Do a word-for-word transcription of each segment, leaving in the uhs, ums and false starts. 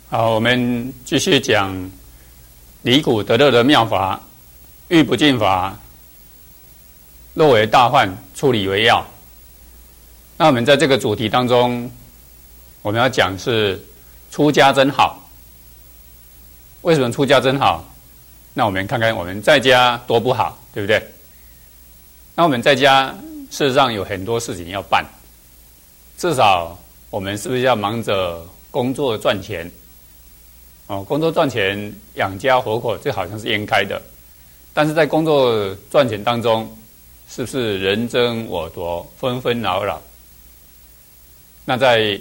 好，我们继续讲离苦得乐的妙法，欲不尽法，若为大患，处理为要。那我们在这个主题当中，我们要讲是出家真好。为什么出家真好？那我们看看我们在家多不好，对不对？那我们在家事实上有很多事情要办，至少我们是不是要忙着工作赚钱？哦，工作赚钱养家活口，这好像是应该的。但是在工作赚钱当中，是不是人争我夺，纷纷扰扰？那在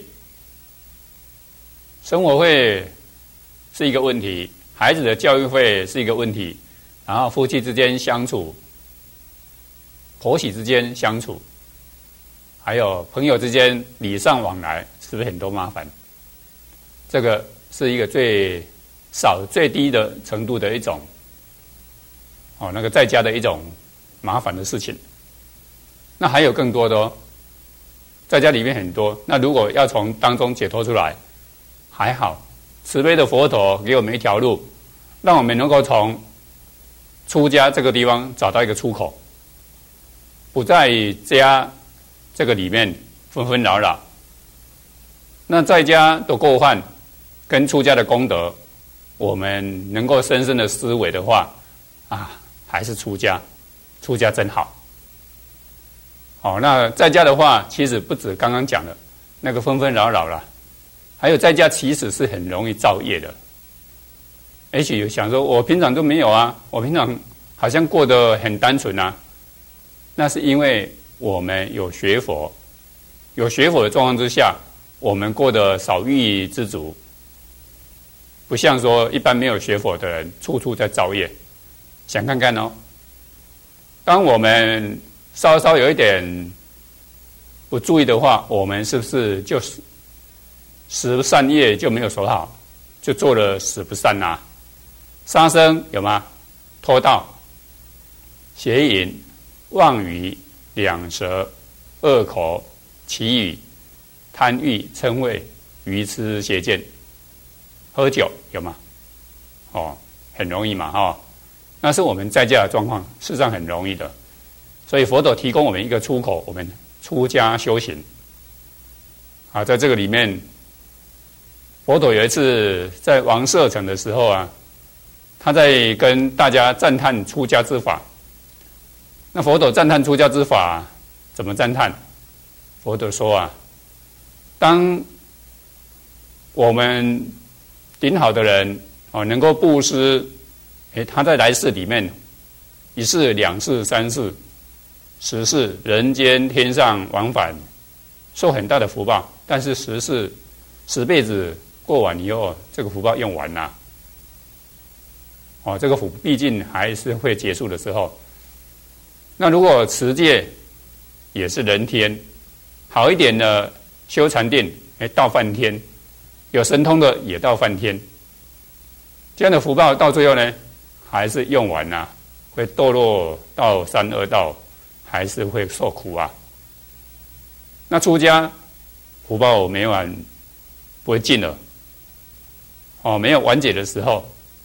生活费是一个问题，孩子的教育费是一个问题，然后夫妻之间相处，婆媳之间相处，还有朋友之间礼尚往来，是不是很多麻烦？这个是一个最少最低的程度的一种哦，那个在家的一种麻烦的事情。那还有更多的哦，在家里面很多。那如果要从当中解脱出来，还好，慈悲的佛陀给我们一条路，让我们能够从出家这个地方找到一个出口，不在家这个里面纷纷扰扰。那在家的过患跟出家的功德，我们能够深深的思维的话，啊，还是出家，出家真好。好，那在家的话，其实不止刚刚讲的那个纷纷扰扰了，还有在家其实是很容易造业的。也许想说，我平常都没有啊，我平常好像过得很单纯啊，那是因为我们有学佛，有学佛的状况之下，我们过得少欲知足。不像说一般没有学佛的人，处处在造业。想看看哦，当我们稍稍有一点不注意的话，我们是不是就十善业就没有守好，就做了十不善啊？杀生有吗？偷盗、邪淫、妄语、两舌、恶口、绮语、贪欲、嗔恚、愚痴、邪见。喝酒有吗？哦，很容易嘛，哈、哦，那是我们在家的状况，事实上很容易的。所以佛陀提供我们一个出口，我们出家修行。啊，在这个里面，佛陀有一次在王舍城的时候啊，他在跟大家赞叹出家之法。那佛陀赞叹出家之法，怎么赞叹？佛陀说啊，当我们顶好的人哦，能够布施，诶，他在来世里面，一世、两世、三世、十世，人间天上往返，受很大的福报。但是十世、十辈子过完以后，这个福报用完了，哦，这个福毕竟还是会结束的时候。那如果持戒也是人天，好一点的修禅定，诶，到梵天。有神通的也到梵天，这样的福报到最后呢，还是用完了、啊，会堕落到三恶道，还是会受苦啊。那出家福报没完，不会尽了，哦，没有完结的时候，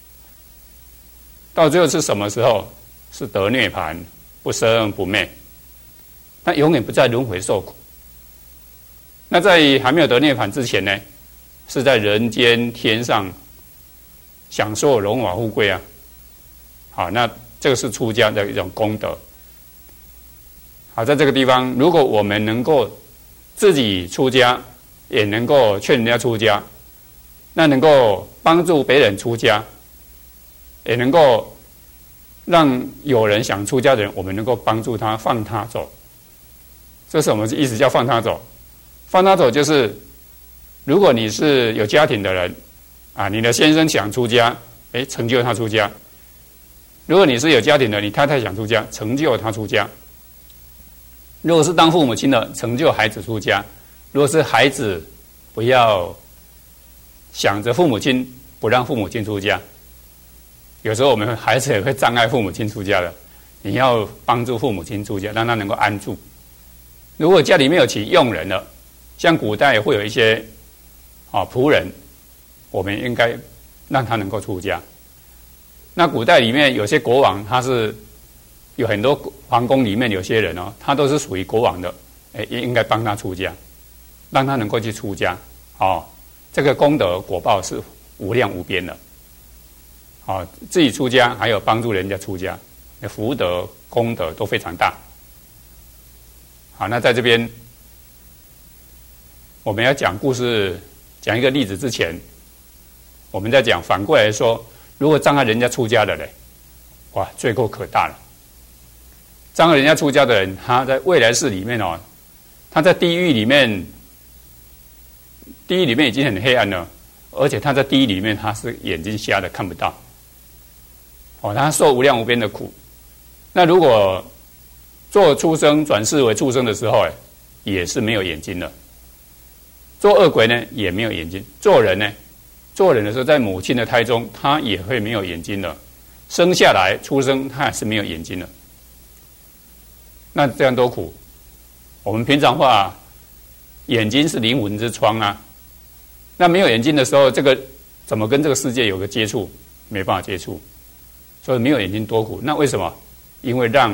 到最后是什么时候？是得涅槃，不生不灭，那永远不再轮回受苦。那在还没有得涅槃之前呢？是在人间天上享受荣华富贵啊！好，那这个是出家的一种功德。好，在这个地方，如果我们能够自己出家，也能够劝人家出家，那能够帮助别人出家，也能够让有人想出家的人，我们能够帮助他放他走。这是我们意思叫放他走。放他走就是。如果你是有家庭的人，啊，你的先生想出家，哎，成就他出家；如果你是有家庭的，你太太想出家，成就他出家；如果是当父母亲的，成就孩子出家；如果是孩子，不要想着父母亲不让父母亲出家。有时候我们孩子也会障碍父母亲出家的，你要帮助父母亲出家，让他能够安住。如果家里面有请佣人了，像古代会有一些。啊，仆人我们应该让他能够出家。那古代里面有些国王，他是有很多皇宫里面有些人哦，他都是属于国王的，哎，也应该帮他出家，让他能够去出家，哦，这个功德果报是无量无边的，哦，自己出家还有帮助人家出家，福德功德都非常大。好，那在这边我们要讲故事，讲一个例子之前，我们在讲反过来说，如果障碍人家出家的人，哇，罪过可大了。障碍人家出家的人，他在未来世里面哦，他在地狱里面，地狱里面已经很黑暗了，而且他在地狱里面他是眼睛瞎的，看不到。哦，他受无量无边的苦。那如果做畜生转世为畜生的时候，哎，也是没有眼睛的。做恶鬼呢，也没有眼睛。做人呢，做人的时候，在母亲的胎中，他也会没有眼睛的。生下来出生，他也是没有眼睛的。那这样多苦。我们平常话，眼睛是灵魂之窗啊。那没有眼睛的时候，这个怎么跟这个世界有个接触？没办法接触。所以没有眼睛多苦。那为什么？因为让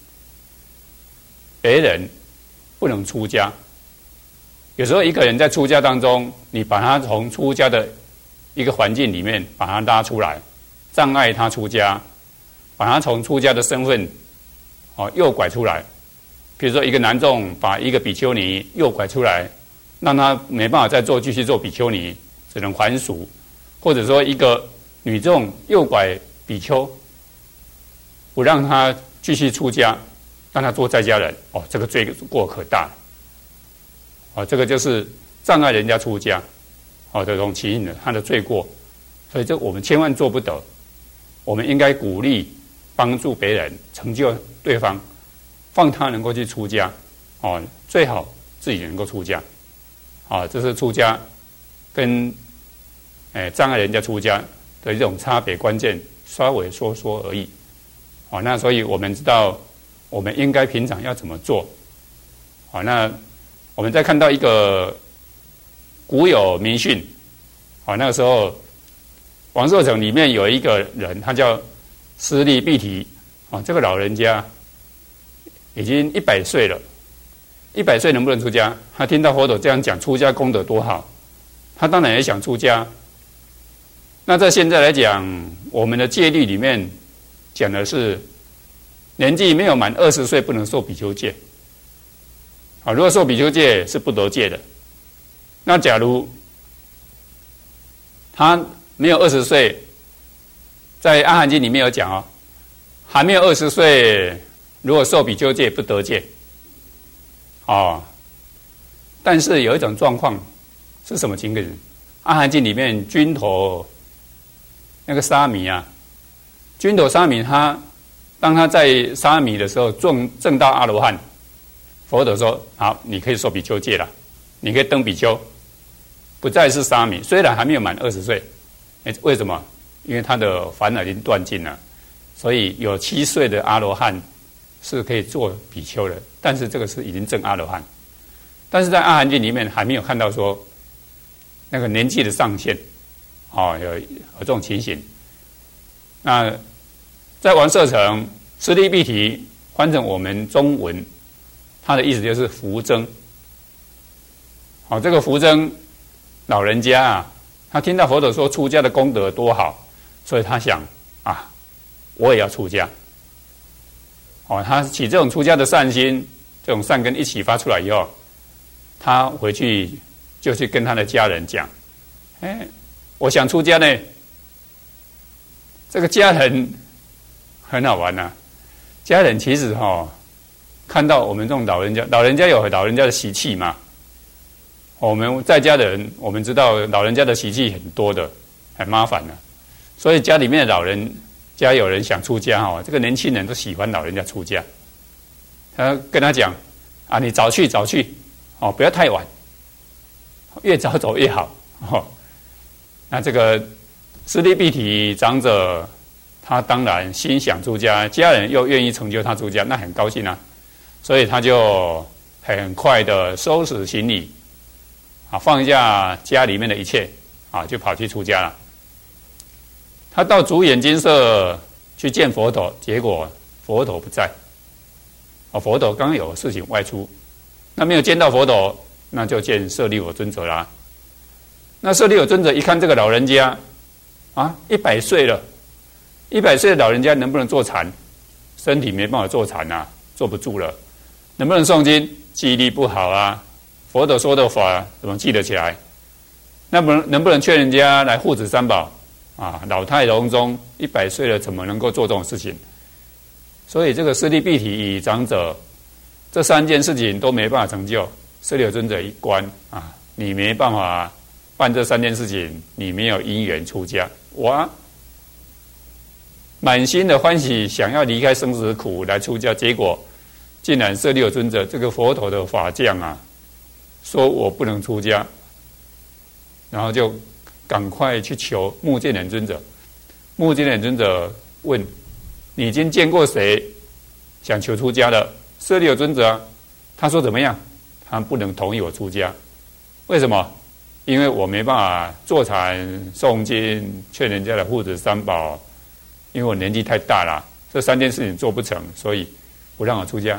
别人不能出家。有时候一个人在出家当中，你把他从出家的一个环境里面把他拉出来，障碍他出家，把他从出家的身份哦诱拐出来。比如说一个男众把一个比丘尼诱拐出来，让他没办法再做继续做比丘尼，只能还俗；或者说一个女众诱拐比丘，不让他继续出家，让他做在家人，哦，这个罪过可大了。哦，这个就是障碍人家出家，哦，这种情形的他的罪过，所以这我们千万做不得。我们应该鼓励、帮助别人，成就对方，放他能够去出家，哦，最好自己能够出家，啊、哦，这是出家跟诶障碍人家出家的一种差别关键，稍微说说而已。哦，那所以我们知道，我们应该平常要怎么做。好，那我们再看到一个古有迷训，好，那个时候王舍城里面有一个人，他叫施利毗提，啊，这个老人家已经一百岁了，一百岁能不能出家？他听到佛陀这样讲，出家功德多好，他当然也想出家。那在现在来讲，我们的戒律里面讲的是年纪没有满二十岁不能受比丘戒。啊，如果受比丘戒是不得戒的。那假如他没有二十岁，在《阿含经》里面有讲哦，还没有二十岁，如果受比丘戒不得戒。哦，但是有一种状况是什么情形？《阿含经》里面君头那个沙弥啊，君头沙弥他当他在沙弥的时候证证到阿罗汉。佛陀说：“好，你可以受比丘戒了，你可以登比丘，不再是沙弥。虽然还没有满二十岁，哎，为什么？因为他的烦恼已经断尽了，所以有七岁的阿罗汉是可以做比丘的。但是这个是已经证阿罗汉，但是在阿含经里面还没有看到说那个年纪的上限，哦，有有这种情形。那在王舍城施利毗提翻成我们中文。”他的意思就是福增，好，这个福增老人家啊，他听到佛陀说出家的功德多好，所以他想啊，我也要出家。哦，他起这种出家的善心，这种善根一起发出来以后，他回去就去跟他的家人讲，哎，我想出家呢。这个家人很好玩啊，家人其实哈、哦。看到我们这种老人家，老人家有老人家的习气嘛。我们在家的人，我们知道老人家的习气很多的，很麻烦的。所以家里面的老人家有人想出家哈，这个年轻人都喜欢老人家出家。他跟他讲啊，你早去早去哦，不要太晚，越早走越好哦。那这个施利毗提长者，他当然心想出家，家人又愿意成就他出家，那很高兴啊。所以他就很快的收拾行李，啊，放下家里面的一切， 啊，就跑去出家了。他到竹眼精舍去见佛陀，结果佛陀不在。哦，佛陀刚有事情外出，那没有见到佛陀，那就见舍利弗尊者啦。那舍利弗尊者一看这个老人家，啊，一百岁了，一百岁的老人家能不能坐禅？身体没办法坐禅啊，坐不住了。能不能诵经？记忆力不好啊，佛陀说的法怎么记得起来？那不能能不能劝人家来护持三宝？啊，老态龙钟，一百岁了，怎么能够做这种事情？所以这个舍利毗提长者，这三件事情都没办法成就。舍利弗尊者一关啊，你没办法办这三件事情，你没有因缘出家，哇，满心的欢喜，想要离开生死苦来出家，结果竟然舍利弗尊者这个佛陀的法将啊，说我不能出家，然后就赶快去求目犍连尊者。目犍连尊者问：你已经见过谁想求出家的？舍利弗尊者啊，他说怎么样？他不能同意我出家，为什么？因为我没办法坐禅诵经，劝人家来护持三宝，因为我年纪太大了，这三件事情做不成，所以不让我出家。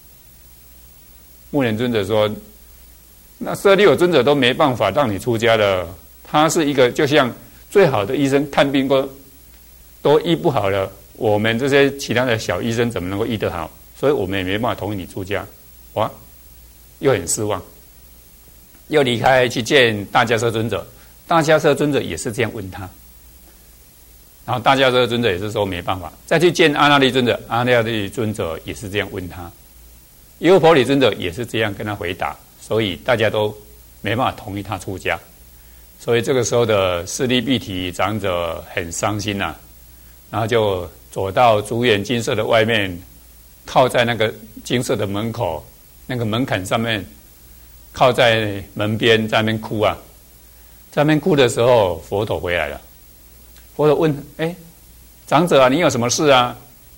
目犍连尊者说：那舍利弗尊者都没办法让你出家的，他是一个就像最好的医生，看病都都医不好了，我们这些其他的小医生怎么能够医得好？所以我们也没办法同意你出家。哇，又很失望，又离开去见大迦叶尊者。大迦叶尊者也是这样问他，然后大迦叶尊者也是说没办法。再去见阿那律尊者，阿那律尊者也是这样问他，优婆婆利尊者也是这样跟他回答，所以大家都没办法同意他出家。所以这个时候的舍利毗提长者很伤心呐、啊，然后就走到竹眼精舍的外面，靠在那个精舍的门口那个门槛上面，靠在门边在那边哭啊。在那边哭的时候，佛陀回来了。佛陀问：哎，长者啊，你有什么事啊？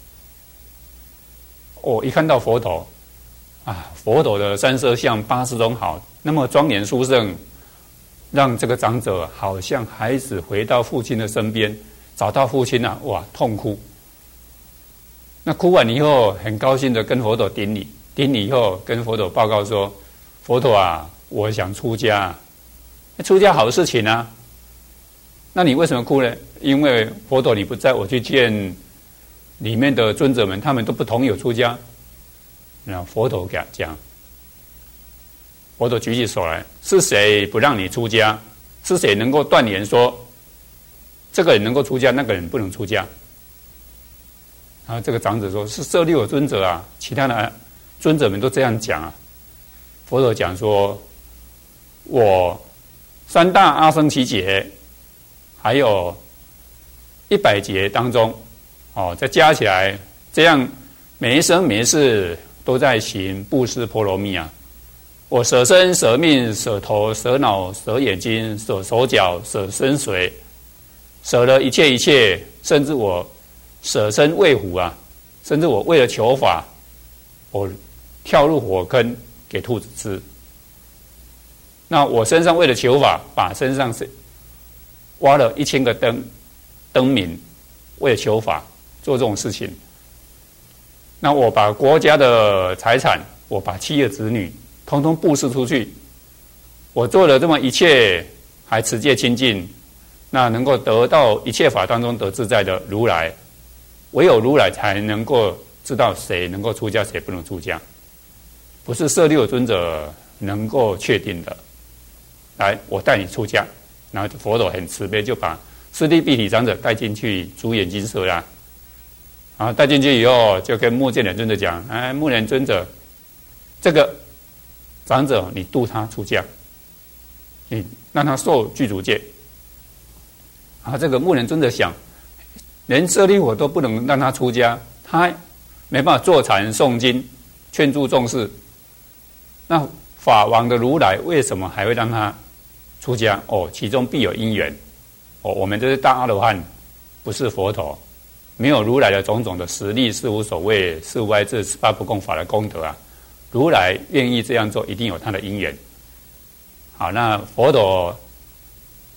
我、哦、一看到佛陀啊，佛陀的三色相八十种好，那么庄严殊胜，让这个长者好像孩子回到父亲的身边，找到父亲啊，哇，痛哭。那哭完以后，很高兴的跟佛陀顶礼，顶礼以后跟佛陀报告说：佛陀啊，我想出家，出家好事情啊。那你为什么哭呢？因为佛陀你不在，我去见里面的尊者们，他们都不同意我出家。然后佛陀给他讲，佛陀举起手来，是谁不让你出家？是谁能够断言说这个人能够出家，那个人不能出家？然后这个长者说：是舍利弗尊者啊，其他的尊者们都这样讲啊。佛陀讲说：我三大阿僧祇劫，还有一百劫当中，哦，再加起来，这样每一生每一世都在行布施波罗蜜啊。我舍身舍命舍头舍脑舍眼睛舍手脚舍身髓，舍了一切一切，甚至我舍身喂虎啊，甚至我为了求法，我跳入火坑给兔子吃。那我身上为了求法，把身上是挖了一千个灯灯明，为了求法做这种事情。那我把国家的财产，我把妻儿子女通通布施出去，我做了这么一切，还持戒清净，那能够得到一切法当中得自在的如来，唯有如来才能够知道谁能够出家，谁不能出家，不是舍利弗尊者能够确定的。来，我带你出家。然后佛陀很慈悲，就把舍利毗提长者带进去竹眼精舍啦。然后带进去以后，就跟目犍连尊者讲：哎，目犍连尊者，这个长者你度他出家，你让他受具足戒。啊，这个目犍连尊者想，连舍利弗都不能让他出家，他没办法坐禅诵经劝助众士，那法王的如来为什么还会让他出家？哦，其中必有因缘。哦，我们这是大阿罗汉，不是佛陀，没有如来的种种的实力，是无所谓，是无碍智，十八不共法的功德啊。如来愿意这样做，一定有他的因缘。好，那佛陀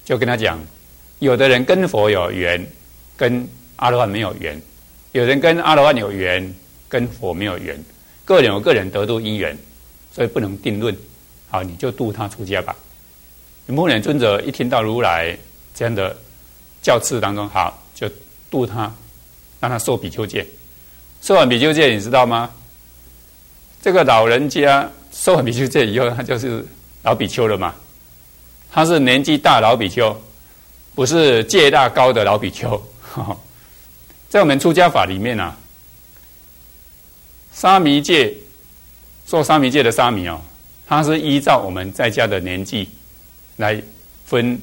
就跟他讲，有的人跟佛有缘，跟阿罗汉没有缘；有人跟阿罗汉有缘，跟佛没有缘。个人有个人得度因缘，所以不能定论。好，你就度他出家吧。目连尊者一听到如来这样的教次当中，好，就度他，让他受比丘戒。受完比丘戒，你知道吗？这个老人家受完比丘戒以后，他就是老比丘了嘛。他是年纪大老比丘，不是戒大高的老比丘。在我们出家法里面啊，沙弥戒受沙弥戒的沙弥哦，他是依照我们在家的年纪来分，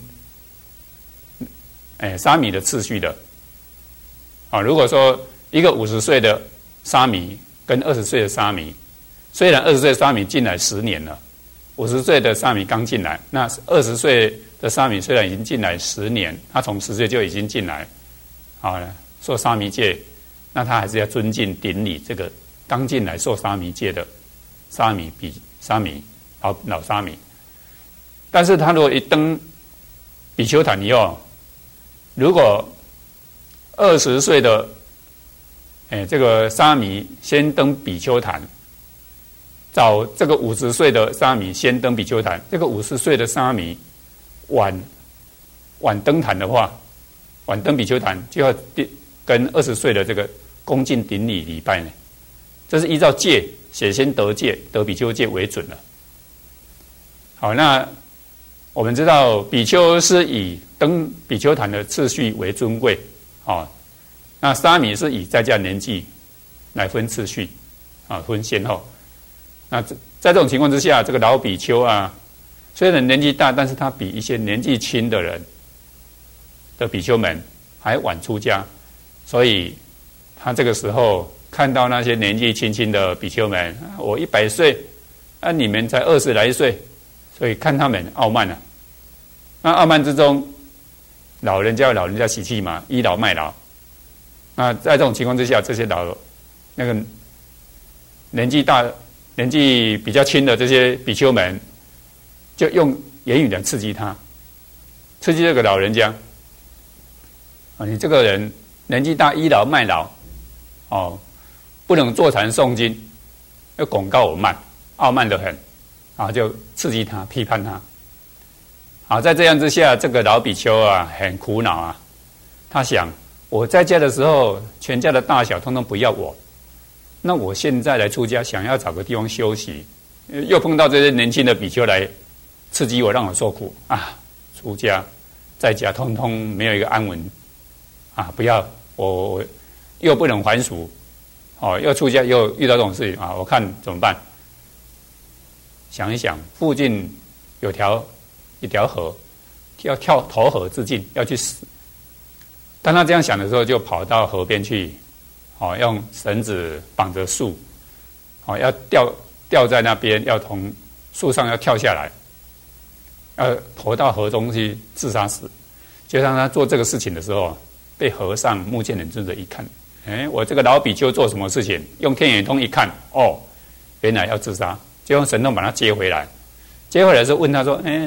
哎，沙弥的次序的。啊，如果说一个五十岁的沙弥跟二十岁的沙弥，虽然二十岁的沙弥进来十年了，五十岁的沙弥刚进来，那二十岁的沙弥虽然已经进来十年，他从十岁就已经进来，好了，受沙弥戒，那他还是要尊敬顶礼这个刚进来受沙弥戒的沙弥比沙弥老老沙弥。但是他如果一登比丘坛以后，如果二十岁的哎这个沙弥先登比丘坛，找这个五十岁的沙弥先登比丘坛，这个五十岁的沙弥晚晚登坛的话，晚登比丘坛就要跟二十岁的这个恭敬顶礼礼拜呢。这是依照戒，显先得戒得比丘戒为准了。好，那我们知道比丘是以登比丘坛的次序为尊贵，哦，那沙弥是以在家年纪来分次序，啊，分先后。那在这种情况之下，这个老比丘啊，虽然年纪大，但是他比一些年纪轻的人的比丘们还晚出家，所以他这个时候看到那些年纪轻轻的比丘们，我一百岁，啊，你们才二十来岁，所以看他们傲慢了、啊。那傲慢之中，老人家有老人家习气嘛，倚老卖老。那在这种情况之下，这些老那个年纪大。年纪比较轻的这些比丘们，就用言语来刺激他，刺激这个老人家。啊，你这个人年纪大，倚老卖老，哦，不能坐禅诵经，又广告我慢，傲慢得很，啊，就刺激他，批判他。好，在这样之下，这个老比丘啊，很苦恼啊。他想，我在家的时候，全家的大小通通不要我。那我现在来出家，想要找个地方休息，又碰到这些年轻的比丘来刺激我，让我受苦啊！出家在家，通通没有一个安稳啊！不要我，我又不能还俗，哦，又出家又遇到这种事情啊！我看怎么办？想一想，附近有条一条河，要跳投河自尽，要去死。当他这样想的时候，就跑到河边去。哦，用绳子绑着树，哦，要吊吊在那边，要从树上要跳下来，要投到河中去自杀死。就当他做这个事情的时候，被和尚目犍连尊者一看，哎，我这个老比丘做什么事情？用天眼通一看，哦，原来要自杀，就用神通把他接回来。接回来之后问他说：“哎，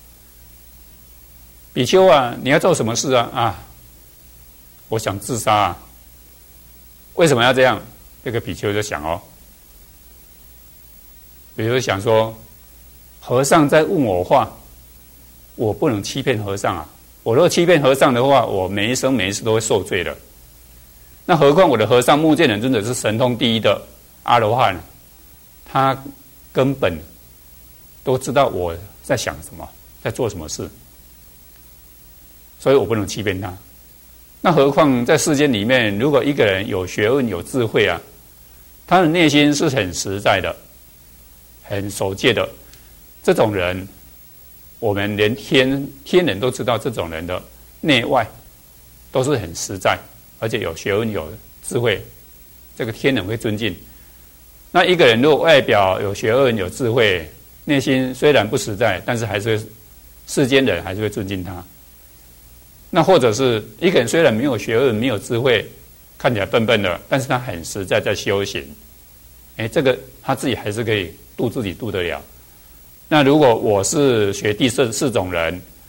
比丘啊，你要做什么事啊？啊，我想自杀啊。”为什么要这样？这个比丘就想哦，比如想说，和尚在问我话，我不能欺骗和尚啊！我若欺骗和尚的话，我每一生每一世都会受罪的。那何况我的和尚目犍连尊者是神通第一的阿罗汉，他根本都知道我在想什么，在做什么事，所以我不能欺骗他。那何况在世间里面，如果一个人有学问、有智慧啊，他的内心是很实在的、很守戒的，这种人，我们连天天人都知道，这种人的内外都是很实在，而且有学问、有智慧，这个天人会尊敬。那一个人如果外表有学问、有智慧，内心虽然不实在，但是还是会世间人还是会尊敬他。那或者是一个人虽然没有学问、没有智慧，看起来笨笨的，但是他很实在在修行，哎，这个他自己还是可以度自己度得了。那如果我是学第四四种人，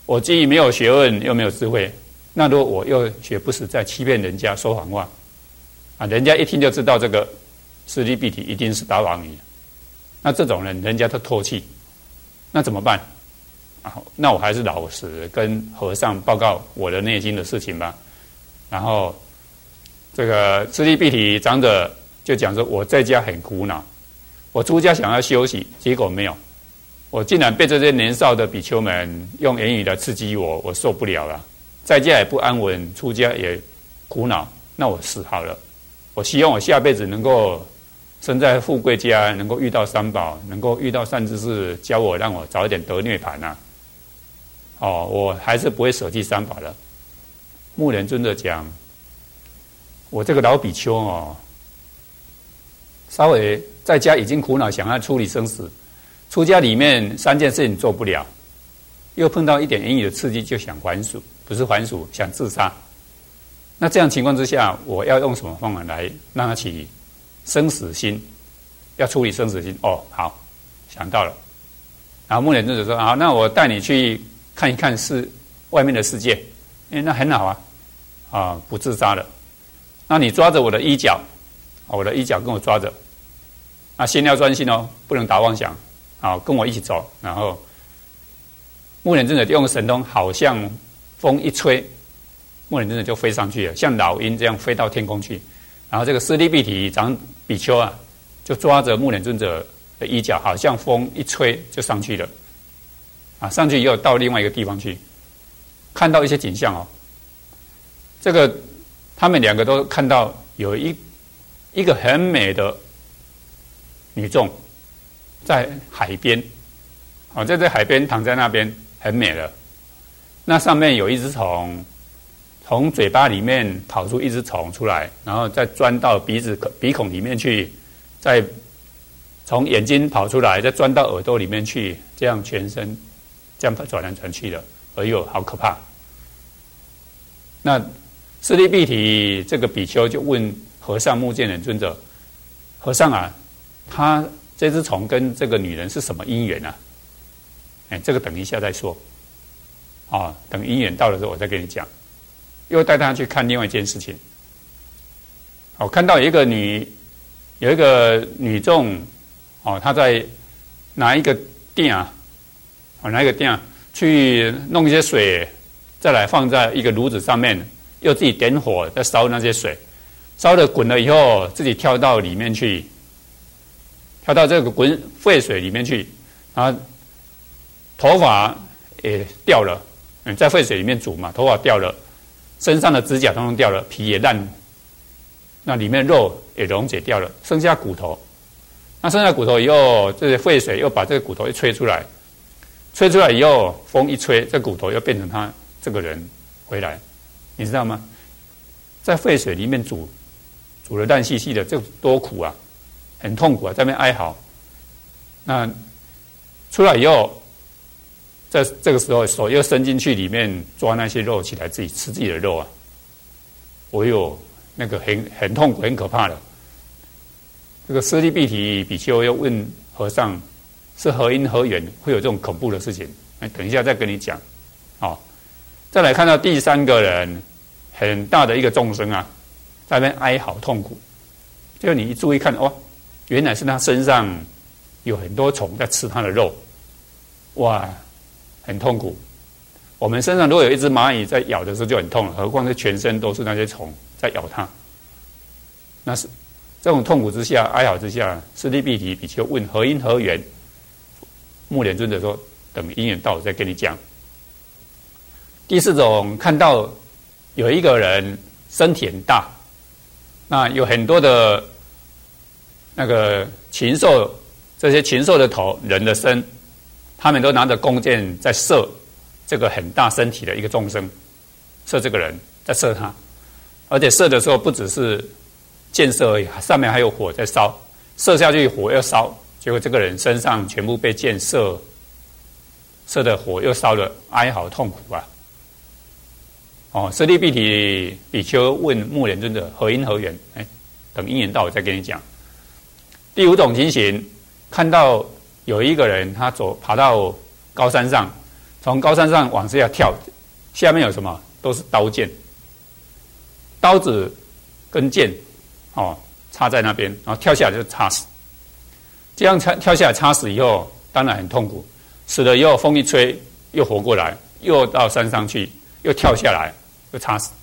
我既没有学问，又没有智慧，那如果我又学不实在，欺骗人家，说谎话，啊，人家一听就知道这个施利庇提一定是打妄语，那这种人，人家都唾弃，那怎么办？啊，那我还是老实跟和尚报告我的内心的事情吧。然后，这个施利庇提长者就讲说，我在家很苦恼，我出家想要休息，结果没有。我竟然被这些年少的比丘们用言语来刺激我，我受不了了。在家也不安稳，出家也苦恼，那我死好了。我希望我下辈子能够生在富贵家，能够遇到三宝，能够遇到善知识，教我让我早一点得涅槃啊。哦，我还是不会舍弃三宝的。目连尊者讲，我这个老比丘哦，稍微在家已经苦恼，想要处理生死。出家里面三件事情做不了，又碰到一点言语的刺激，就想还俗，不是还俗，想自杀。那这样情况之下，我要用什么方法来让他起生死心？要处理生死心哦，好，想到了。然后目连尊者说：“好，那我带你去看一看世外面的世界。哎，那很好啊，啊，不自杀了。那你抓着我的衣角，我的衣角跟我抓着，啊，心要专心哦，不能打妄想。”好，跟我一起走，然后目连尊者用神通，好像风一吹，目连尊者就飞上去了，像老鹰这样飞到天空去。然后这个施利庇提长比丘啊，就抓着目连尊者的衣角，好像风一吹就上去了。啊，上去以后到另外一个地方去，看到一些景象哦。这个他们两个都看到有一一个很美的女众。在海边，哦，在这海边躺在那边很美了。那上面有一只虫，从嘴巴里面跑出一只虫出来，然后再钻到鼻子鼻孔里面去，再从眼睛跑出来，再钻到耳朵里面去，这样全身这样转来转去的，哎呦，好可怕！那施利庇提这个比丘就问和尚目犍连尊者：“和尚啊，他。”这只虫跟这个女人是什么因缘啊？哎，这个等一下再说。哦，等因缘到的时候我再跟你讲。又带他去看另外一件事情。我、哦、看到有一个女，有一个女众，哦，她在拿一个垫啊，哦，拿一个垫、啊、去弄一些水，再来放在一个炉子上面，又自己点火再烧那些水，烧的滚了以后，自己跳到里面去。跳到这个滚沸水里面去，然后头发也掉了，嗯，在沸水里面煮嘛，头发掉了，身上的指甲统统掉了，皮也烂，那里面肉也溶解掉了，剩下骨头。那剩下骨头以后，这些沸水又把这个骨头一吹出来，吹出来以后，风一吹，这骨头又变成他这个人回来，你知道吗？在沸水里面煮，煮得烂兮兮的，这多苦啊！很痛苦啊，在那边哀嚎。那出来以后，在这个时候手又伸进去里面抓那些肉起来，自己吃自己的肉啊！我有那个很很痛苦、很可怕的。这个施利庇提比丘又问和尚：是何因何缘会有这种恐怖的事情？哎，等一下再跟你讲。好，再来看到第三个人，很大的一个众生啊，在那边哀嚎痛苦。就你一注意看，哦。原来是他身上有很多虫在吃他的肉，哇，很痛苦。我们身上如果有一只蚂蚁在咬的时候就很痛了，何况是全身都是那些虫在咬它。那是这种痛苦之下、哀嚎之下，施利庇提比丘问何因何缘？目连尊者说：“等因缘到，我再跟你讲。”第四种，看到有一个人身体很大，那有很多的。那个禽兽，这些禽兽的头，人的身，他们都拿着弓箭在射这个很大身体的一个众生，射这个人，在射他，而且射的时候不只是箭射而已，上面还有火在烧，射下去火又烧，结果这个人身上全部被箭射，射的火又烧了，哀嚎痛苦啊！哦，施利庇提比丘问目连尊者何因何缘？哎，等因缘到我再跟你讲。第五种情形，看到有一个人他走爬到高山上， 从高山上往下跳，下面有什么？都是刀剑，刀子跟剑，哦，插在那边，然后跳下来就插死。这样跳跳下来插死以后，当然很痛苦。死了以后，风一吹又活过来，又到山上去，又跳下来，又插死。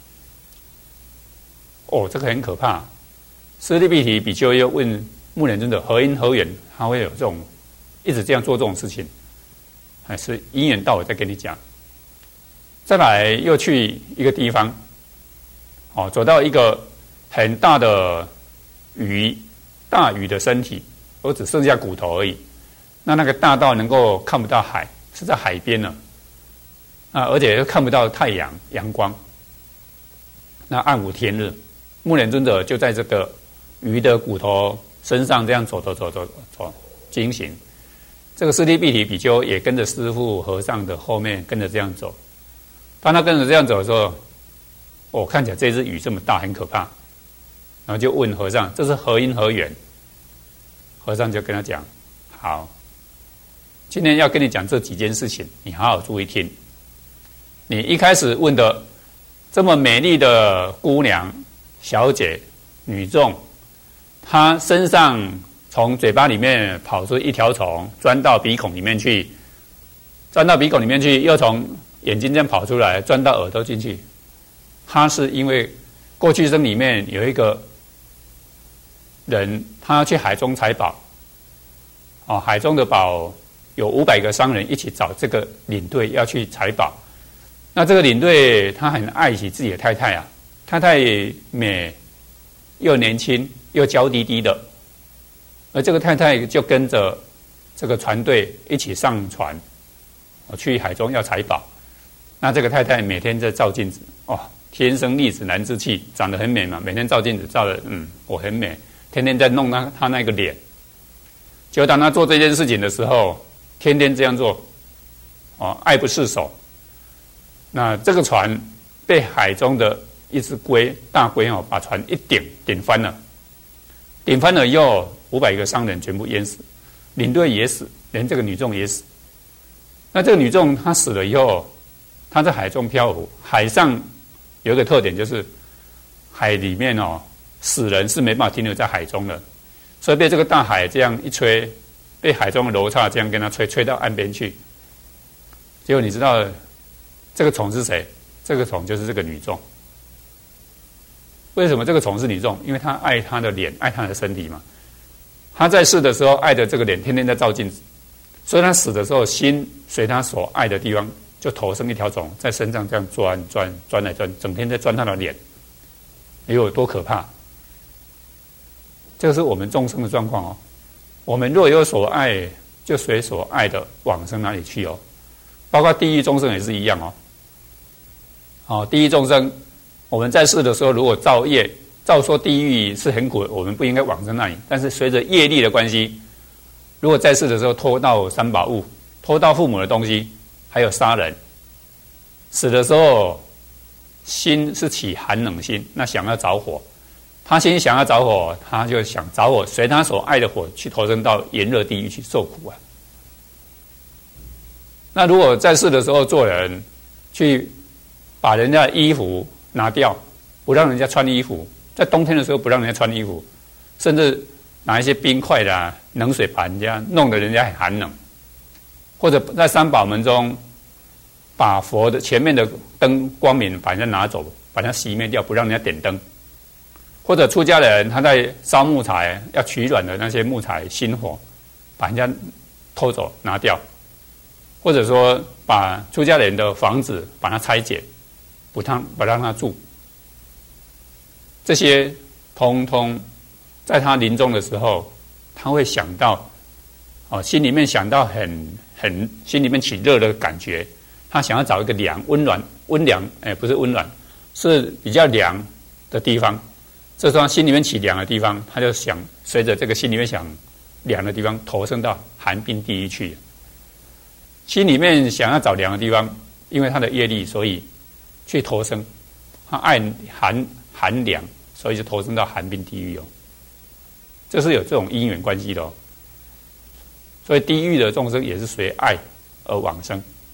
哦，这个很可怕。舍利毗提比丘又问目连尊者何因何缘，他会有这种一直这样做这种事情，还是因缘到我再跟你讲。再来又去一个地方，哦，走到一个很大的鱼，大鱼的身体，而只剩下骨头而已。那那个大到能够看不到海，是在海边呢，啊，而且又看不到太阳阳光。那暗无天日，目连尊者就在这个鱼的骨头身上这样走走走走走经行。这个舍利毗提比丘也跟着师父和尚的后面跟着这样走。当他跟着这样走的时候，我、哦、看起来这只鱼这么大，很可怕。然后就问和尚：“这是何因何缘？”和尚就跟他讲：“好，今天要跟你讲这几件事情，你好好注意听。你一开始问的这么美丽的姑娘、小姐、女众，她身上从嘴巴里面跑出一条虫，钻到鼻孔里面去，钻到鼻孔里面去，又从眼睛这样跑出来，钻到耳朵进去。他是因为过去生里面有一个人，他去海中采宝，哦，海中的宝有五百个商人一起找这个领队要去采宝。那这个领队他很爱惜自己的太太啊，太太美又年轻又娇滴滴的，而这个太太就跟着这个船队一起上船，去海中要采宝。那这个太太每天在照镜子，哦，天生丽质难自弃，长得很美嘛，每天照镜子照的，嗯，我很美，天天在弄她她那个脸。结果当她做这件事情的时候，天天这样做，哦，爱不释手。那这个船被海中的一只龟大龟哦，把船一顶顶翻了，顶翻了以后，五百个商人全部淹死，领队也死，连这个女众也死。那这个女众她死了以后，她在海中漂浮，海上有一个特点就是海里面哦，死人是没办法停留在海中的，所以被这个大海这样一吹，被海中的楼刹这样跟它吹，吹到岸边去。结果你知道这个虫是谁？这个虫就是这个女众。为什么这个虫是女众？因为她爱她的脸，爱她的身体嘛。她在世的时候爱的这个脸，天天在照镜子，所以她死的时候，心随她所爱的地方。就投生一条虫在身上这样钻钻钻来钻，整天在钻他的脸，哎呦多可怕！这个是我们众生的状况哦。我们若有所爱，就随所爱的往生哪里去哦。包括地狱众生也是一样哦。哦，地狱众生，我们在世的时候，如果造业，照说地狱是很苦，我们不应该往生那里。但是随着业力的关系，如果在世的时候偷盗三宝物，偷盗父母的东西。还有杀人，死的时候心是起寒冷心，那想要着火，他心想要着火，他就想着火，随他所爱的火去投身到炎热地狱去受苦啊。那如果在世的时候做人，去把人家的衣服拿掉，不让人家穿衣服，在冬天的时候不让人家穿衣服，甚至拿一些冰块的、啊、冷水把人家弄得人家很寒冷。或者在三宝门中，把佛的前面的灯光明把人家拿走，把它熄灭掉，不让人家点灯。或者出家人他在烧木材要取暖的那些木材薪火，把人家偷走拿掉。或者说把出家人的房子把它拆解，不让不让他住。这些通通在他临终的时候，他会想到，哦，心里面想到很。很心里面起热的感觉，他想要找一个凉、温暖、温凉，哎，不是温暖，是比较凉的地方。这时候心里面起凉的地方，他就想随着这个心里面想凉的地方，投身到寒冰地狱去。心里面想要找凉的地方，因为他的业力，所以去投生。他爱寒寒凉，所以就投身到寒冰地狱哦。这是有这种因缘关系的哦。所以地狱的众生也是随爱而往生，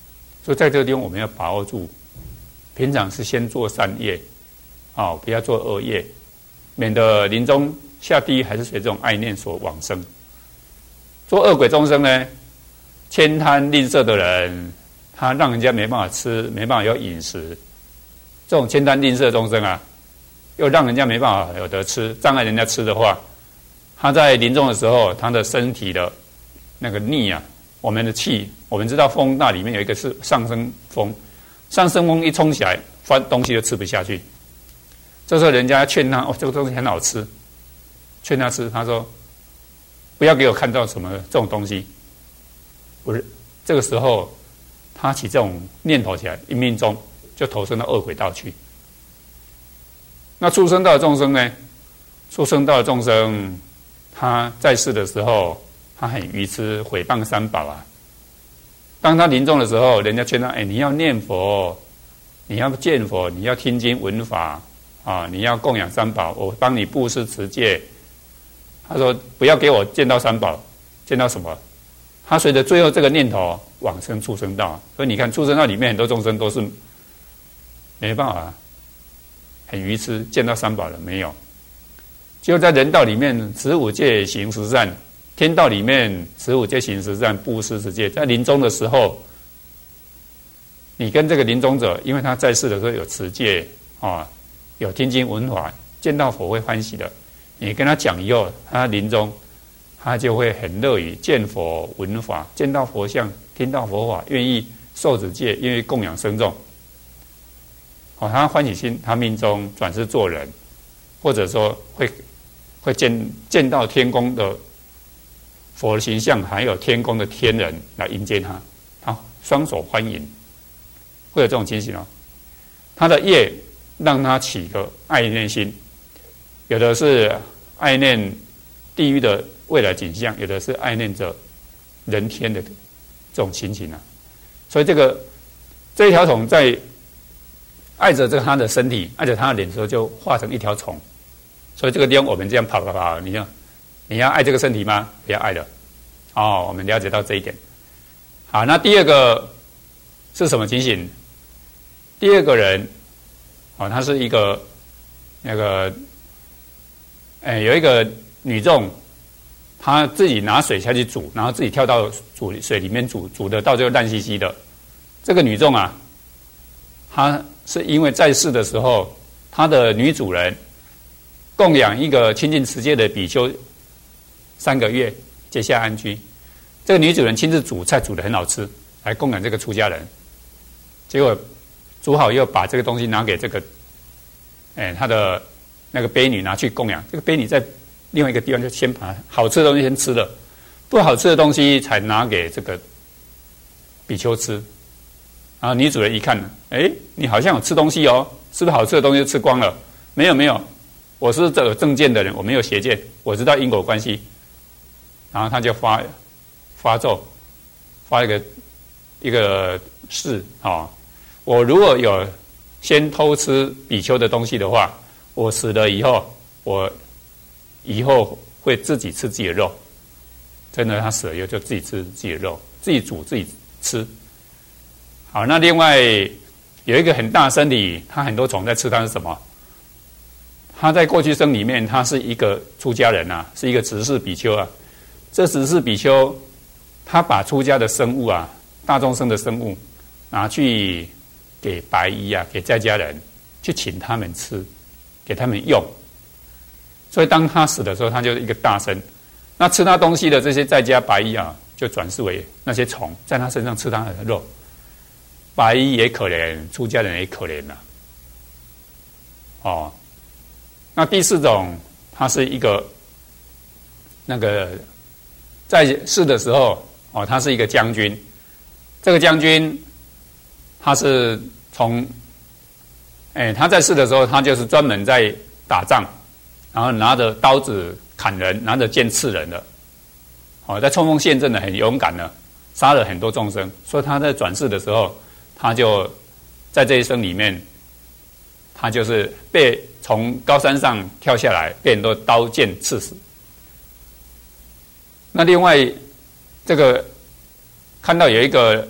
所以在这个地方我们要把握住，平常是先做善业，哦，不要做恶业，免得临终下地狱还是随这种爱念所往生。做恶鬼众生呢，悭贪吝啬的人，他让人家没办法吃，没办法有饮食。这种悭贪吝啬的众生啊，又让人家没办法有得吃，障碍人家吃的话，他在临终的时候，他的身体的那个逆啊，我们的气，我们知道风那里面有一个是上升风，上升风一冲起来，饭东西就吃不下去。这时候人家劝他，哦，这个东西很好吃，劝他吃，他说不要给我看到什么这种东西。不是，这个时候他起这种念头起来，一命中就投身到恶鬼道去。那畜生道的众生呢？畜生道的众生，他在世的时候，他很愚痴，毁谤三宝啊。当他临终的时候，人家劝他：哎，你要念佛，你要见佛，你要听经闻法啊，你要供养三宝，我帮你布施持戒。他说：不要给我见到三宝，见到什么？他随着最后这个念头往生畜生道。所以你看，畜生道里面很多众生都是没办法，很愚痴，见到三宝了没有？就在人道里面，持五戒行十善；天道里面，持五戒行十善，布施持戒。在临终的时候，你跟这个临终者，因为他在世的时候有持戒啊，有听经闻法，见到佛会欢喜的。你跟他讲以后，他临终，他就会很乐于见佛闻法，见到佛像，听到佛法，愿意受持戒，愿意供养僧众。哦，他欢喜心，他命中转世做人，或者说会会见见到天宫的佛的形象，还有天宫的天人来迎接他，他双手欢迎，会有这种情形哦。他的业让他起个爱念心，有的是爱念地狱的未来景象，有的是爱念着人天的这种情形啊。所以这个这一条虫在爱着这个他的身体，爱着他的脸的时候，就化成一条虫。所以这个地方我们这样跑跑跑，你要你要爱这个身体吗？不要爱了。哦，我们了解到这一点。好，那第二个是什么情形？第二个人，哦，他是一个那个，哎，有一个女众，她自己拿水下去煮，然后自己跳到煮水里面煮，煮的到最后烂兮兮的。这个女众啊，她是因为在世的时候，她的女主人供养一个亲近持戒的比丘三个月，结下安居。这个女主人亲自煮菜，煮得很好吃，来供养这个出家人。结果煮好又把这个东西拿给这个，哎，她的那个婢女拿去供养。这个婢女在另外一个地方就先把好吃的东西先吃了，不好吃的东西才拿给这个比丘吃。然后女主人一看，哎，你好像有吃东西哦，是不是好吃的东西就吃光了？没有没有，我是有正见的人，我没有邪见，我知道因果关系。然后他就发发咒，发一个一个誓啊、哦，我如果有先偷吃比丘的东西的话，我死了以后，我以后会自己吃自己的肉。真的，他死了以后就自己吃自己的肉，自己煮自己吃。好，那另外有一个很大身体，他很多虫在吃，它是什么？他在过去生里面，他是一个出家人啊，是一个执事比丘啊。这执事比丘，他把出家的生物啊，大众生的生物，拿去给白衣啊，给在家人去请他们吃，给他们用。所以当他死的时候，他就是一个大身。那吃他东西的这些在家白衣啊，就转世为那些虫，在他身上吃他的肉。白衣也可怜，出家人也可怜呐、啊。哦，那第四种，他是一个那个在世的时候，哦，他是一个将军。这个将军，他是从，哎，他在世的时候，他就是专门在打仗，然后拿着刀子砍人，拿着剑刺人的。哦，在冲锋陷阵的很勇敢的，杀了很多众生。所以他在转世的时候，他就在这一生里面，他就是被从高山上跳下来，被很多刀剑刺死。那另外，这个看到有一个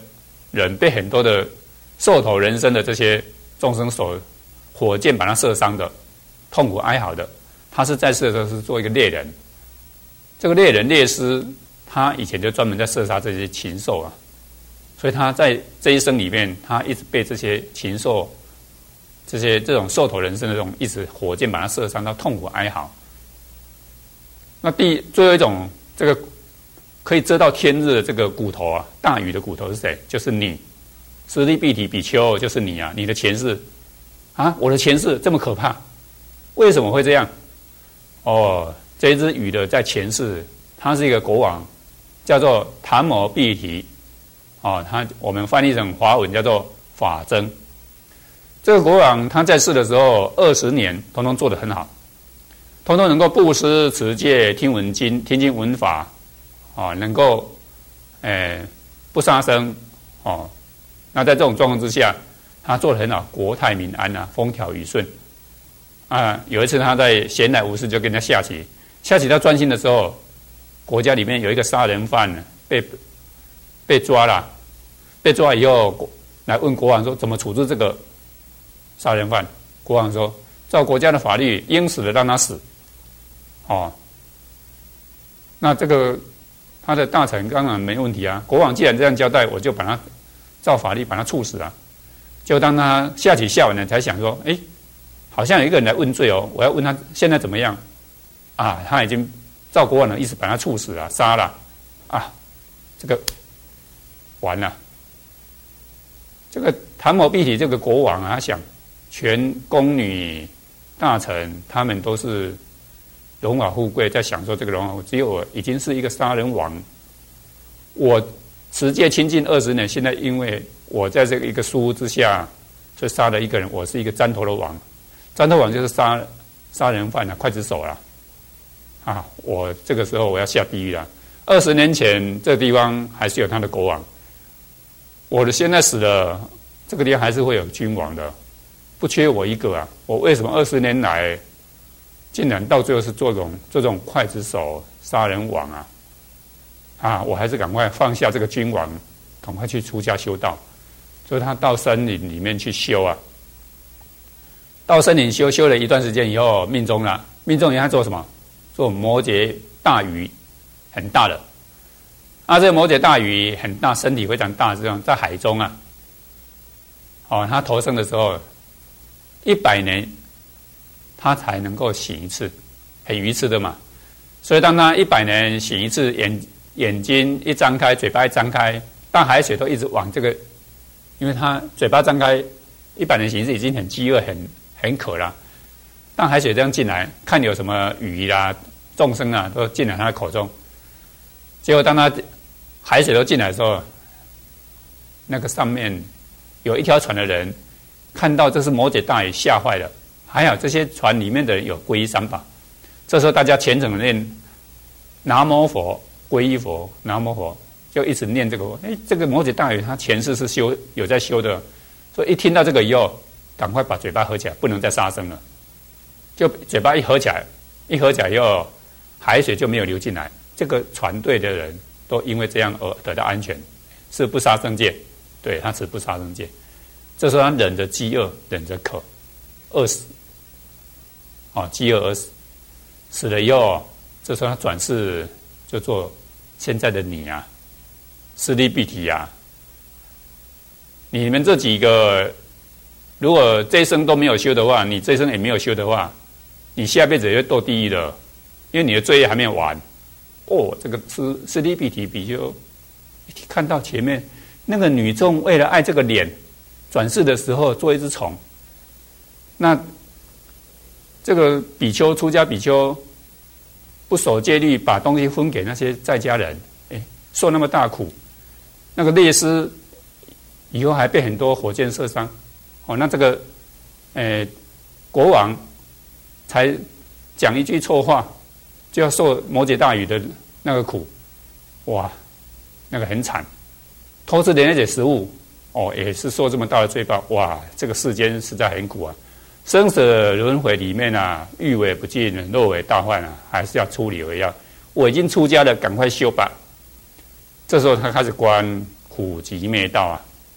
人被很多的兽头人身的这些众生所火箭把他射伤的，痛苦哀嚎的，他是在世的时候是做一个猎人。这个猎人猎师，他以前就专门在射杀这些禽兽啊，所以他在这一生里面，他一直被这些禽兽、这些这种兽头人身的这种一直火箭把他射伤到痛苦哀嚎。那第最后一种这个可以遮到天日的这个骨头啊，大禹的骨头是谁？就是你，施利毗提比丘，就是你啊，你的前世啊，我的前世这么可怕，为什么会这样？哦，这一只禹的在前世，他是一个国王，叫做昙摩毗提，哦，他我们翻译成华文叫做法增。这个国王他在世的时候，二十年统统做得很好，统统能够布施、持戒、听闻经、听经闻法，哦，能够，诶，不杀生，哦，那在这种状况之下，他做得很好，国泰民安啊，风调雨顺。啊，有一次他在闲来无事就跟人家下棋，下棋他专心的时候，国家里面有一个杀人犯被被抓了，被抓以后来问国王说怎么处置这个杀人犯？国王说照国家的法律，应死的让他死。哦，那这个他的大臣当然没问题啊，国王既然这样交代，我就把他照法律把他处死啊。就当他下棋下完了，才想说，哎，好像有一个人来问罪哦，我要问他现在怎么样啊？他已经照国王的意思把他处死了，杀了啊，这个完了。这个昙摩毗提这个国王啊，他想全宫女大臣他们都是荣华富贵，在享受这个荣华，只有我已经是一个杀人王。我持戒清净二十年，现在因为我在这个一个疏忽之下，就杀了一个人，我是一个斩头的王。斩头王就是杀杀人犯啊，刽子手啦，啊！我这个时候我要下地狱了。二十年前这个地方还是有他的国王，我的现在死了，这个地方还是会有君王的，不缺我一个啊！我为什么二十年来竟然到最后是做这种这种刽子手、杀人王啊？啊！我还是赶快放下这个君王，赶快去出家修道。所以他到森林里面去修啊。到森林修修了一段时间以后，命中了。命中以后他做什么？做摩羯大鱼，很大的。啊，这个摩羯大鱼很大，身体非常大，这样在海中啊。哦，他投生的时候，一百年他才能够醒一次，很愚痴的嘛。所以当他一百年醒一次，眼眼睛一张开，嘴巴一张开，大海水都一直往这个，因为他嘴巴张开，一百年醒一次已经很饥饿，很。很渴了，当海水这样进来，看有什么鱼啦、众生啊，都进来他的口中。结果当他海水都进来的时候，那个上面有一条船的人看到这是摩羯大鱼，吓坏了。还好这些船里面的人有皈依三宝。这时候大家虔诚的念南无佛，皈依佛，南无佛，就一直念这个。哎，这个摩羯大鱼他前世是修有在修的，所以一听到这个以后。赶快把嘴巴合起来，不能再杀生了。就嘴巴一合起来，一合起来以后，海水就没有流进来。这个船队的人都因为这样而得到安全，是不杀生戒。对，他持不杀生戒。这时候他忍着饥饿，忍着渴，饿死。哦，饥饿而死。死了以后，这时候他转世就做现在的你啊，施利毗提啊。你们这几个。如果这一生都没有修的话，你这一生也没有修的话，你下辈子也会堕地狱的，因为你的罪业还没有完。哦，这个是施利毗提比丘看到前面那个女众为了爱这个脸，转世的时候做一只虫。那这个比丘出家比丘不守戒律，把东西分给那些在家人，哎，受那么大苦。那个猎师以后还被很多火箭射伤。哦，那这个，呃，国王才讲一句错话，就要受摩羯大鱼的那个苦，哇，那个很惨。偷吃人家的食物，哦，也是受这么大的罪报，哇，这个世间实在很苦啊。生死轮回里面啊，欲为不尽，若为大患啊，还是要出离为要。我已经出家了，赶快修吧。这时候他开始观苦集灭道啊。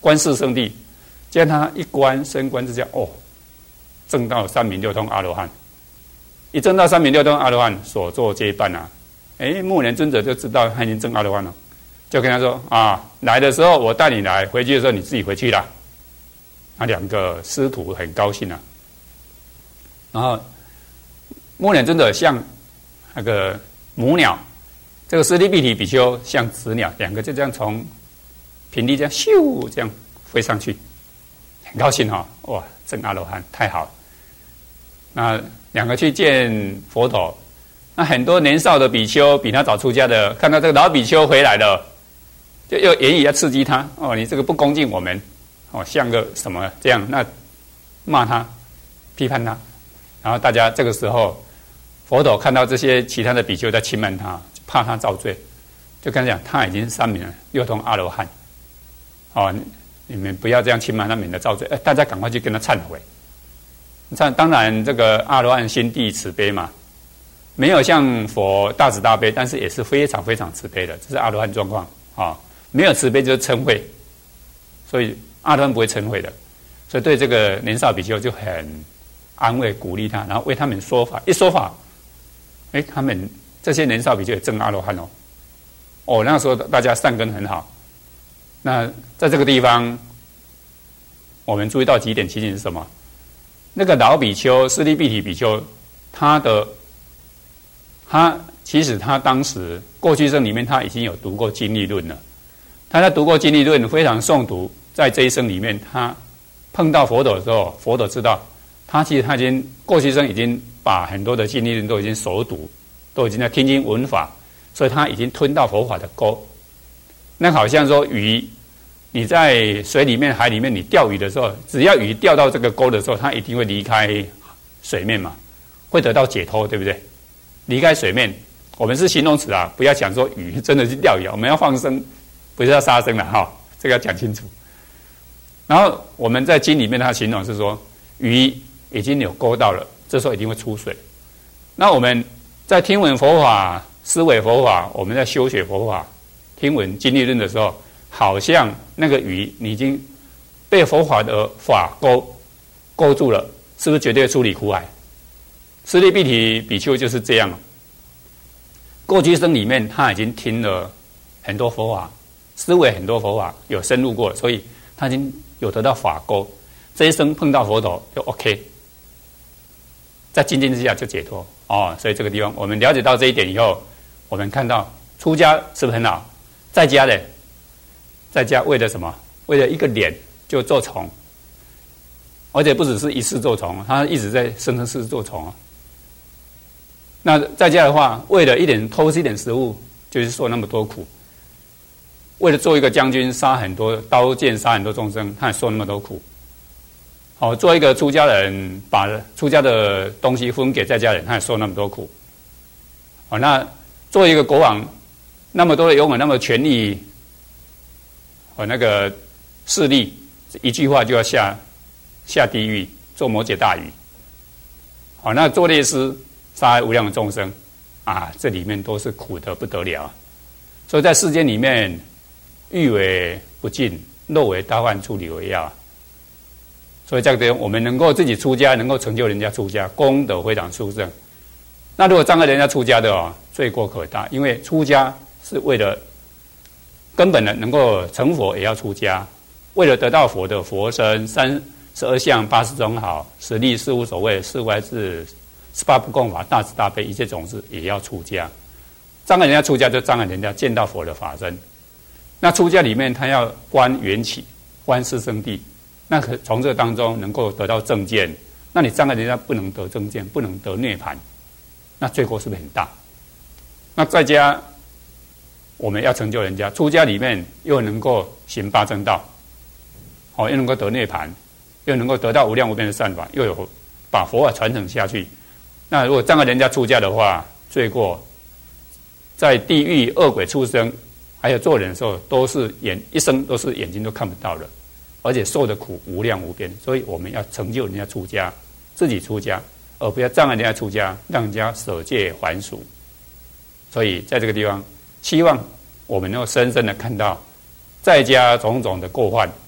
观世圣地，将他一观升观之下，哦，证到三明六通阿罗汉。一证到三明六通阿罗汉，所作皆办啊！哎，目连尊者就知道他已经证阿罗汉了，就跟他说啊，来的时候我带你来，回去的时候你自己回去啦。那两个师徒很高兴啊。然后目连尊者像那个母鸟，这个舍利毗提比丘像子鸟，两个就这样从平地这样咻这样飞上去，很高兴哈、哦！哇，证阿罗汉太好了。那两个去见佛陀，那很多年少的比丘比他早出家的，看到这个老比丘回来了，就又言语要刺激他哦，你这个不恭敬我们哦，像个什么这样，那骂他，批判他，然后大家这个时候，佛陀看到这些其他的比丘在轻慢他，怕他造罪，就跟他讲他已经三明了，又通阿罗汉，哦，你们不要这样轻慢他，免得造罪，哎，大家赶快去跟他忏悔。当然，这个阿罗汉心地慈悲嘛，没有像佛大慈大悲，但是也是非常非常慈悲的，这是阿罗汉状况啊、哦。没有慈悲就是嗔恚，所以阿罗汉不会嗔恚的，所以对这个年少比丘就很安慰鼓励他，然后为他们说法，一说法，哎，他们这些年少比丘也证阿罗汉哦，哦，那时候大家善根很好。那在这个地方，我们注意到几点情形是什么？那个老比丘舍利毗提比丘，他的他其实他当时过去生里面他已经有读过经历论了，他在读过经历论非常诵读，在这一生里面他碰到佛陀的时候，佛陀知道他其实他已经过去生已经把很多的经历论都已经熟读，都已经在听经闻法，所以他已经吞到佛法的沟。那好像说鱼。你在水里面、海里面，你钓鱼的时候，只要鱼钓到这个沟的时候，它一定会离开水面嘛，会得到解脱，对不对？离开水面，我们是形容词啊，不要讲说鱼真的是钓鱼，我们要放生，不是要杀生了哈、哦，这个要讲清楚。然后我们在经里面，它形容是说鱼已经有勾到了，这时候一定会出水。那我们在听闻佛法、思维佛法，我们在修学佛法、听闻经历论的时候。好像那个鱼，你已经被佛法的法勾勾住了，是不是绝对出离苦海？舍利毗提比丘就是这样。过去生里面他已经听了很多佛法，思维很多佛法，有深入过，所以他已经有得到法勾。这一生碰到佛陀就 OK， 在精进之下就解脱哦。所以这个地方我们了解到这一点以后，我们看到出家是不是很好？在家的。在家为了什么？为了一个脸就做虫，而且不只是一次做虫，他一直在生生世世做虫。那在家的话，为了一点偷吃一点食物，就是受那么多苦；为了做一个将军，杀很多刀剑，杀很多众生，他也受那么多苦。好，做一个出家人，把出家的东西分给在家人，他也受那么多苦。好，那做一个国王，那么多的拥有那么权力。和那个势力，一句话就要下下地狱，做摩羯大鱼。好，那做烈士杀害无量的众生啊，这里面都是苦得不得了。所以在世间里面，欲为不尽，肉为大患，出离为要。所以在这我们能够自己出家，能够成就人家出家，功德非常殊胜。那如果障碍人家出家的哦，罪过可大，因为出家是为了。根本的能够成佛也要出家，为了得到佛的佛身三十二相八十种好实力事无所谓事无碍事十八不共法大慈大悲一切种子也要出家。障碍人家出家就障碍人家见到佛的法身。那出家里面他要观缘起，观四圣谛，那可从这当中能够得到正见。那你障碍人家不能得正见，不能得涅槃，那罪过是不是很大？那在家。我们要成就人家，出家里面又能够行八正道，哦，又能够得涅槃，又能够得到无量无边的善法，又有把佛法传承下去。那如果障碍人家出家的话，罪过在地狱、恶鬼、畜生，还有做人的时候，都是眼一生都是眼睛都看不到的，而且受的苦无量无边。所以我们要成就人家出家，自己出家，而不要障碍人家出家，让人家舍戒还俗。所以在这个地方。希望我们能够深深的看到在家种种的过患，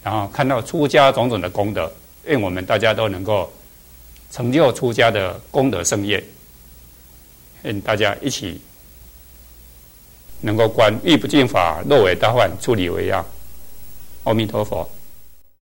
然后看到出家种种的功德，愿我们大家都能够成就出家的功德盛业，愿大家一起能够观欲不净法，若为大患，处理为要。阿弥陀佛。